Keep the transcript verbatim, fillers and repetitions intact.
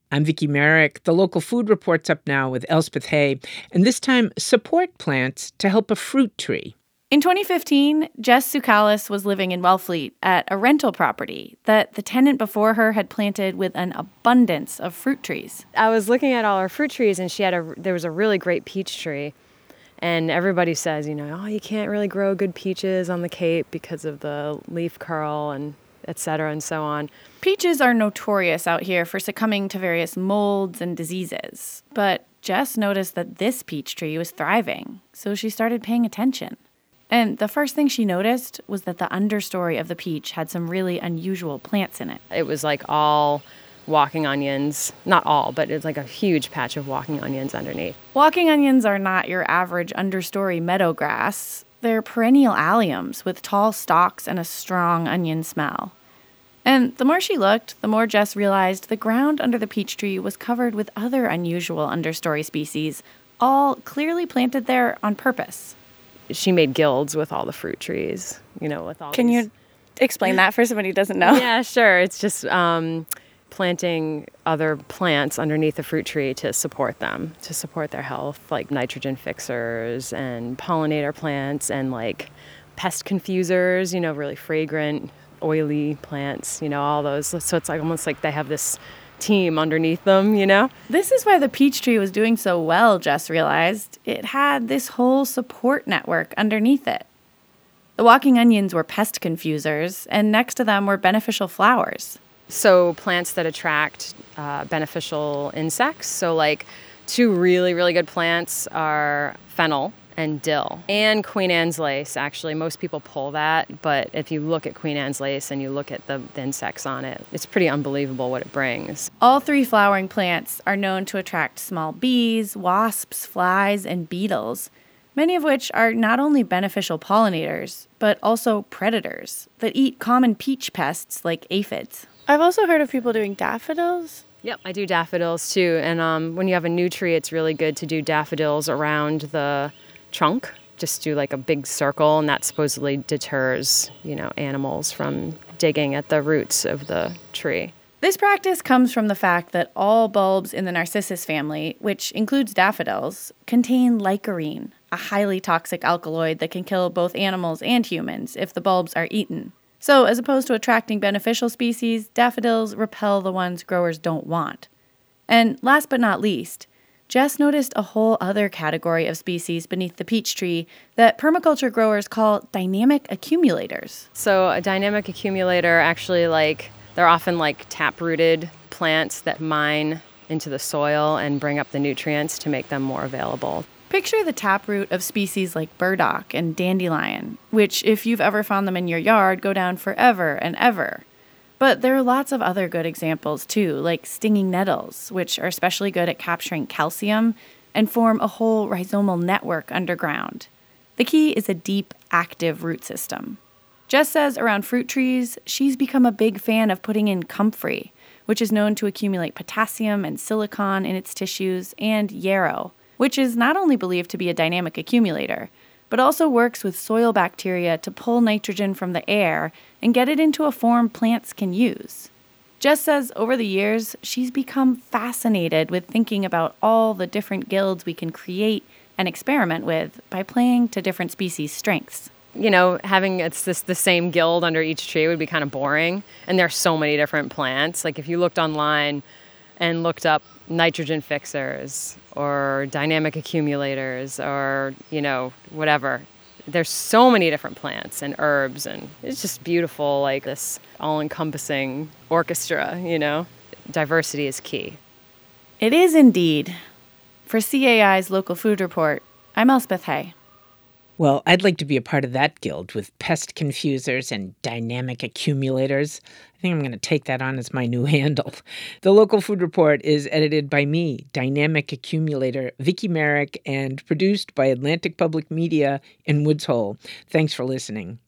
I'm Vicki Merrick. The Local Food Report's up now with Elspeth Hay, and this time, support plants to help a fruit tree. In twenty fifteen, Jess Tsoukalis was living in Wellfleet at a rental property that the tenant before her had planted with an abundance of fruit trees. I was looking at all our fruit trees, and she had a there was a really great peach tree. And everybody says, you know, oh, you can't really grow good peaches on the Cape because of the leaf curl and et cetera and so on. Peaches are notorious out here for succumbing to various molds and diseases. But Jess noticed that this peach tree was thriving, so she started paying attention. And the first thing she noticed was that the understory of the peach had some really unusual plants in it. It was like all walking onions. Not all, but it's like a huge patch of walking onions underneath. Walking onions are not your average understory meadow grass. They're perennial alliums with tall stalks and a strong onion smell. And the more she looked, the more Jess realized the ground under the peach tree was covered with other unusual understory species, all clearly planted there on purpose. She made guilds with all the fruit trees, you know, with all Can these... you explain that for somebody who doesn't know? Yeah, sure. It's just um, planting other plants underneath the fruit tree to support them, to support their health, like nitrogen fixers and pollinator plants and like pest confusers, you know, really fragrant, oily plants, you know, all those. So it's like almost like they have this team underneath them, you know? This is why the peach tree was doing so well, Jess realized. It had this whole support network underneath it. The walking onions were pest confusers, and next to them were beneficial flowers. So plants that attract uh, beneficial insects. So like two really, really good plants are fennel and dill. And Queen Anne's lace, actually. Most people pull that, but if you look at Queen Anne's lace and you look at the, the insects on it, it's pretty unbelievable what it brings. All three flowering plants are known to attract small bees, wasps, flies, and beetles, many of which are not only beneficial pollinators, but also predators that eat common peach pests like aphids. I've also heard of people doing daffodils. Yep, I do daffodils too. And um, when you have a new tree, it's really good to do daffodils around the trunk. Just do like a big circle, and that supposedly deters, you know, animals from digging at the roots of the tree. This practice comes from the fact that all bulbs in the narcissus family, which includes daffodils, contain licorine, a highly toxic alkaloid that can kill both animals and humans if the bulbs are eaten. So, as opposed to attracting beneficial species, daffodils repel the ones growers don't want. And last but not least, Jess noticed a whole other category of species beneath the peach tree that permaculture growers call dynamic accumulators. So a dynamic accumulator actually, like, they're often like tap-rooted plants that mine into the soil and bring up the nutrients to make them more available. Picture the taproot of species like burdock and dandelion, which, if you've ever found them in your yard, go down forever and ever. But there are lots of other good examples, too, like stinging nettles, which are especially good at capturing calcium and form a whole rhizomal network underground. The key is a deep, active root system. Jess says around fruit trees, she's become a big fan of putting in comfrey, which is known to accumulate potassium and silicon in its tissues, and yarrow, which is not only believed to be a dynamic accumulator, but also works with soil bacteria to pull nitrogen from the air and get it into a form plants can use. Jess says over the years, she's become fascinated with thinking about all the different guilds we can create and experiment with by playing to different species' strengths. You know, having it's this the same guild under each tree would be kind of boring, and there's so many different plants. Like if you looked online and looked up nitrogen fixers or dynamic accumulators or, you know, whatever. There's so many different plants and herbs, and it's just beautiful, like this all-encompassing orchestra, you know? Diversity is key. It is indeed. For C A I's Local Food Report, I'm Elspeth Hay. Well, I'd like to be a part of that guild with pest confusers and dynamic accumulators. I think I'm going to take that on as my new handle. The Local Food Report is edited by me, dynamic accumulator Vicki Merrick, and produced by Atlantic Public Media in Woods Hole. Thanks for listening.